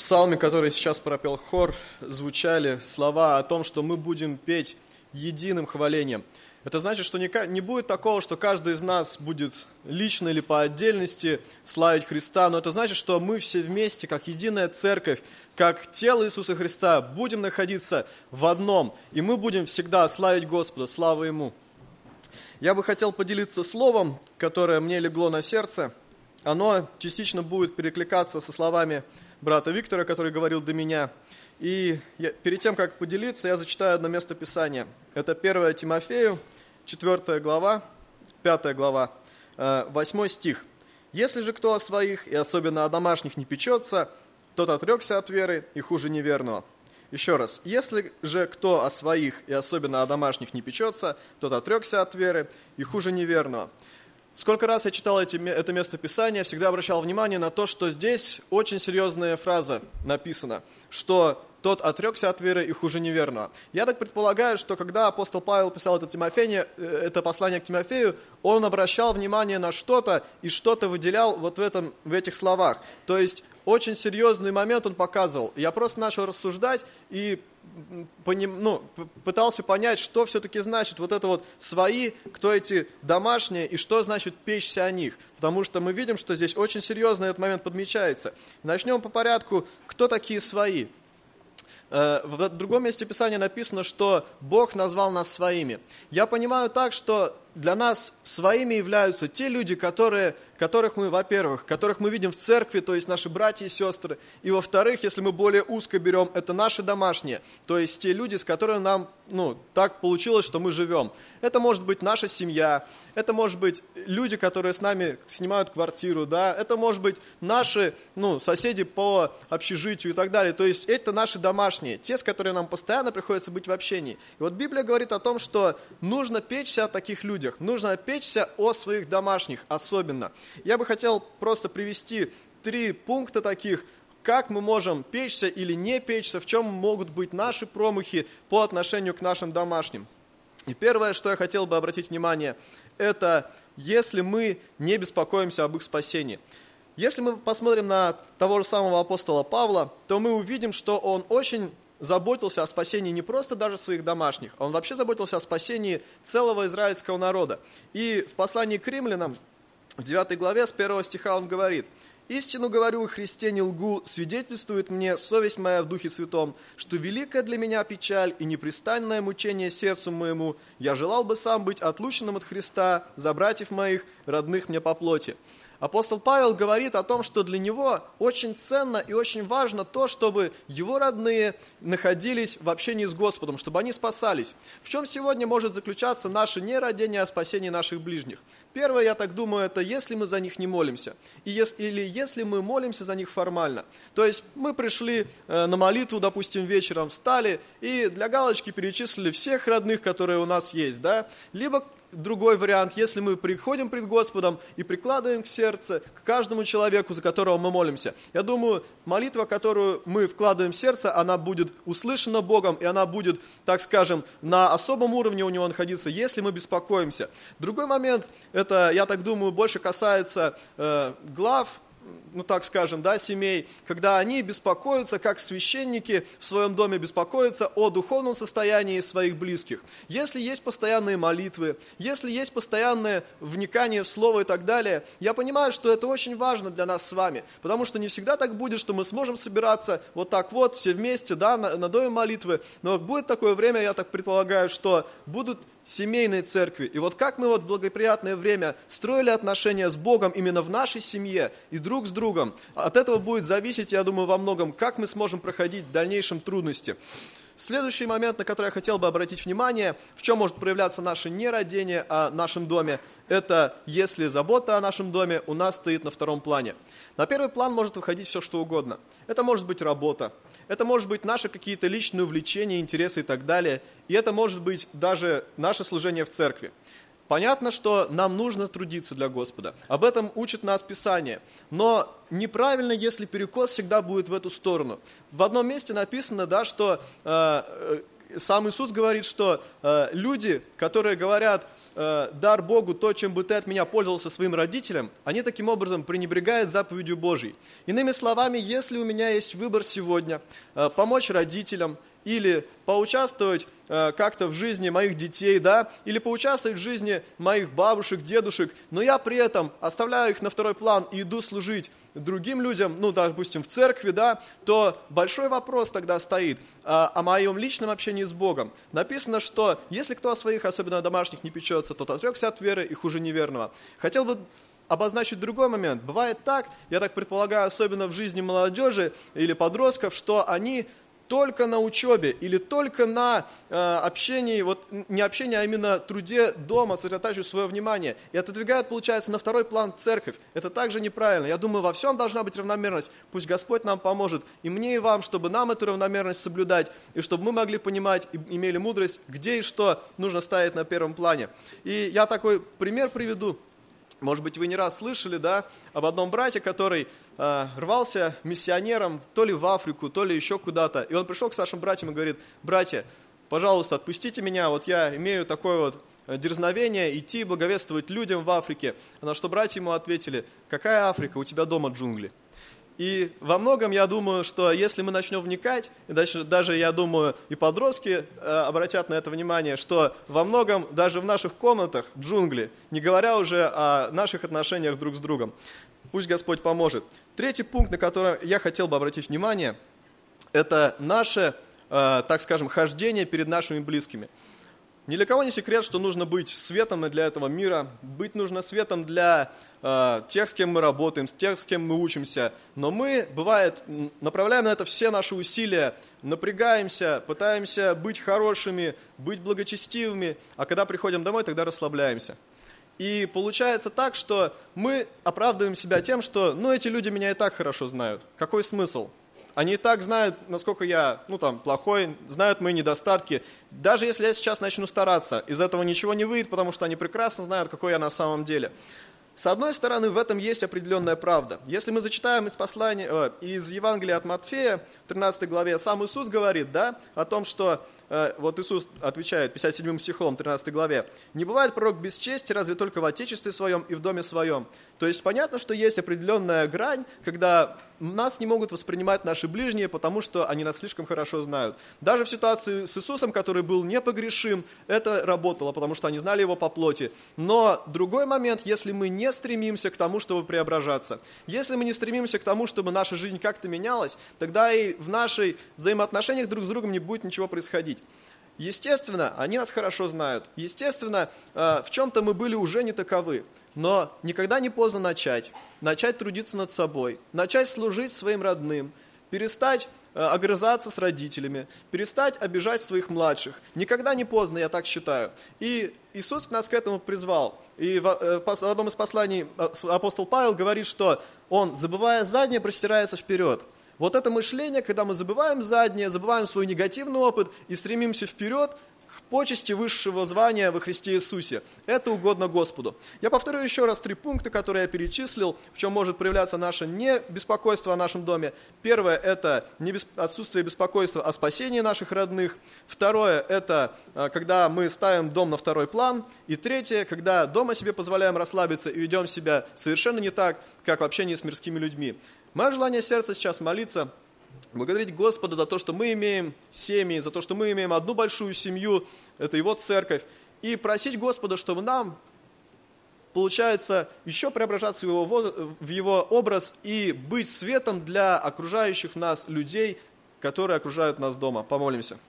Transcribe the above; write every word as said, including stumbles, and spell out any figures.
псалме, который сейчас пропел хор, звучали слова о том, что мы будем петь единым хвалением. Это значит, что не, не будет такого, что каждый из нас будет лично или по отдельности славить Христа, но это значит, что мы все вместе, как единая церковь, как тело Иисуса Христа, будем находиться в одном, и мы будем всегда славить Господа, слава Ему. Я бы хотел поделиться словом, которое мне легло на сердце. Оно частично будет перекликаться со словами брата Виктора, который говорил до меня. И я, перед тем, как поделиться, я зачитаю одно место Писания. Это первое Тимофею, четвёртая глава, пятая глава, восьмой стих. «Если же кто о своих, и особенно о домашних, не печется, тот отрекся от веры и хуже неверного». Еще раз. «Если же кто о своих, и особенно о домашних, не печется, тот отрекся от веры и хуже неверного». Сколько раз я читал эти, это место Писания, всегда обращал внимание на то, что здесь очень серьезная фраза написана, что тот отрекся от веры и хуже неверного. Я так предполагаю, что когда апостол Павел писал это, Тимофею, это послание к Тимофею, он обращал внимание на что-то и что-то выделял вот в, этом, в этих словах. То есть очень серьезный момент он показывал. Я просто начал рассуждать и ну, пытался понять, что все-таки значит вот это вот свои, кто эти домашние и что значит печься о них. Потому что мы видим, что здесь очень серьезно этот момент подмечается. Начнем по порядку. Кто такие свои? В другом месте Писания написано, что Бог назвал нас своими. Я понимаю так, что для нас своими являются те люди, которые, которых мы, во-первых, которых мы видим в церкви, то есть наши братья и сестры, и во-вторых, если мы более узко берем, это наши домашние, то есть те люди, с которыми нам, ну, так получилось, что мы живем. Это может быть наша семья, это может быть люди, которые с нами снимают квартиру, да, это может быть наши, ну, соседи по общежитию и так далее, то есть это наши домашние, те, с которыми нам постоянно приходится быть в общении. И вот Библия говорит о том, что нужно печься о таких людях, нужно печься о своих домашних особенно. Я бы хотел просто привести три пункта таких, как мы можем печься или не печься, в чем могут быть наши промахи по отношению к нашим домашним. И первое, что я хотел бы обратить внимание, это если мы не беспокоимся об их спасении. Если мы посмотрим на того же самого апостола Павла, то мы увидим, что он очень заботился о спасении не просто даже своих домашних, а он вообще заботился о спасении целого израильского народа. И в послании к римлянам, в девятой главе, с первого стиха он говорит: «Истину говорю, о Христе не лгу, свидетельствует мне совесть моя в Духе Святом, что великая для меня печаль и непрестанное мучение сердцу моему, я желал бы сам быть отлученным от Христа за братьев моих, родных мне по плоти». Апостол Павел говорит о том, что для него очень ценно и очень важно то, чтобы его родные находились в общении с Господом, чтобы они спасались. В чем сегодня может заключаться наше не родение, а спасение наших ближних? Первое, я так думаю, это если мы за них не молимся, и если, или если мы молимся за них формально. То есть мы пришли э, на молитву, допустим, вечером, встали и для галочки перечислили всех родных, которые у нас есть, да? Либо другой вариант, если мы приходим пред Господом и прикладываем к сердцу, к каждому человеку, за которого мы молимся. Я думаю, молитва, которую мы вкладываем в сердце, она будет услышана Богом, и она будет, так скажем, на особом уровне у Него находиться, если мы беспокоимся. Другой момент, это, я так думаю, больше касается э, глав, ну так скажем, да, семей, когда они беспокоятся, как священники в своем доме беспокоятся о духовном состоянии своих близких. Если есть постоянные молитвы, если есть постоянное вникание в слово и так далее, я понимаю, что это очень важно для нас с вами, потому что не всегда так будет, что мы сможем собираться вот так вот, все вместе, да, на, на доме молитвы, но будет такое время, я так предполагаю, что будут семейной церкви. И вот как мы вот в благоприятное время строили отношения с Богом именно в нашей семье и друг с другом, от этого будет зависеть, я думаю, во многом, как мы сможем проходить в дальнейшем трудности. Следующий момент, на который я хотел бы обратить внимание, в чем может проявляться наше нерадение о нашем доме, это если забота о нашем доме у нас стоит на втором плане. На первый план может выходить все, что угодно. Это может быть работа, это может быть наши какие-то личные увлечения, интересы и так далее, и это может быть даже наше служение в церкви. Понятно, что нам нужно трудиться для Господа. Об этом учит нас Писание. Но неправильно, если перекос всегда будет в эту сторону. В одном месте написано, да, что э, сам Иисус говорит, что э, люди, которые говорят, э, дар Богу то, чем бы ты от меня пользовался своим родителям, они таким образом пренебрегают заповедью Божьей. Иными словами, если у меня есть выбор сегодня э, помочь родителям, или поучаствовать э, как-то в жизни моих детей, да, или поучаствовать в жизни моих бабушек, дедушек, но я при этом оставляю их на второй план и иду служить другим людям, ну, допустим, в церкви, да, то большой вопрос тогда стоит а, о моем личном общении с Богом. Написано, что если кто о своих, особенно домашних, не печется, тот отрекся от веры и хуже неверного. Хотел бы обозначить другой момент. Бывает так, я так предполагаю, особенно в жизни молодежи или подростков, что они только на учебе или только на э, общении, вот не общении, а именно труде дома сосредотачивают свое внимание и отодвигают, получается, на второй план церковь. Это также неправильно. Я думаю, во всем должна быть равномерность. Пусть Господь нам поможет, и мне, и вам, чтобы нам эту равномерность соблюдать, и чтобы мы могли понимать и имели мудрость, где и что нужно ставить на первом плане. И я такой пример приведу. Может быть, вы не раз слышали, да, об одном брате, который э, рвался миссионером то ли в Африку, то ли еще куда-то. И он пришел к старшим братьям и говорит: братья, пожалуйста, отпустите меня, вот я имею такое вот дерзновение идти благовествовать людям в Африке. На что братья ему ответили: какая Африка, у тебя дома джунгли. И во многом, я думаю, что если мы начнем вникать, и даже, даже я думаю, и подростки э, обратят на это внимание, что во многом даже в наших комнатах джунгли, не говоря уже о наших отношениях друг с другом. Пусть Господь поможет. Третий пункт, на который я хотел бы обратить внимание, это наше, э, так скажем, хождение перед нашими близкими. Ни для кого не секрет, что нужно быть светом для этого мира, быть нужно светом для э, тех, с кем мы работаем, с тех, с кем мы учимся. Но мы, бывает, направляем на это все наши усилия, напрягаемся, пытаемся быть хорошими, быть благочестивыми, а когда приходим домой, тогда расслабляемся. И получается так, что мы оправдываем себя тем, что ну эти люди меня и так хорошо знают. Какой смысл? Они и так знают, насколько я, ну там, плохой, знают мои недостатки. Даже если я сейчас начну стараться, из этого ничего не выйдет, потому что они прекрасно знают, какой я на самом деле. С одной стороны, в этом есть определенная правда. Если мы зачитаем из послания, э, из Евангелия от Матфея, в тринадцатой главе, сам Иисус говорит, да, о том, что, э, вот Иисус отвечает пятьдесят седьмым стихом, тринадцатой главе, «Не бывает пророк без чести, разве только в отечестве своем и в доме своем». То есть понятно, что есть определенная грань, когда нас не могут воспринимать наши ближние, потому что они нас слишком хорошо знают. Даже в ситуации с Иисусом, который был непогрешим, это работало, потому что они знали его по плоти. Но другой момент, если мы не стремимся к тому, чтобы преображаться, если мы не стремимся к тому, чтобы наша жизнь как-то менялась, тогда и в наших взаимоотношениях друг с другом не будет ничего происходить. Естественно, они нас хорошо знают. Естественно, в чем-то мы были уже не таковы. Но никогда не поздно начать. Начать трудиться над собой. Начать служить своим родным. Перестать огрызаться с родителями. Перестать обижать своих младших. Никогда не поздно, я так считаю. И Иисус нас к этому призвал. И в одном из посланий апостол Павел говорит, что он, забывая заднее, простирается вперед. Вот это мышление, когда мы забываем заднее, забываем свой негативный опыт и стремимся вперед к почести высшего звания во Христе Иисусе. Это угодно Господу. Я повторю еще раз три пункта, которые я перечислил, в чем может проявляться наше не беспокойство о нашем доме. Первое – это не бес... отсутствие беспокойства о спасении наших родных. Второе – это когда мы ставим дом на второй план. И третье – когда дома себе позволяем расслабиться и ведем себя совершенно не так, как в общении с мирскими людьми. Мое желание сердца сейчас молиться, благодарить Господа за то, что мы имеем семьи, за то, что мы имеем одну большую семью, это Его церковь, и просить Господа, чтобы нам, получается, еще преображаться в Его, в его образ и быть светом для окружающих нас людей, которые окружают нас дома. Помолимся.